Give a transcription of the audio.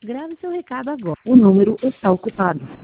Grave seu recado agora. O número está ocupado.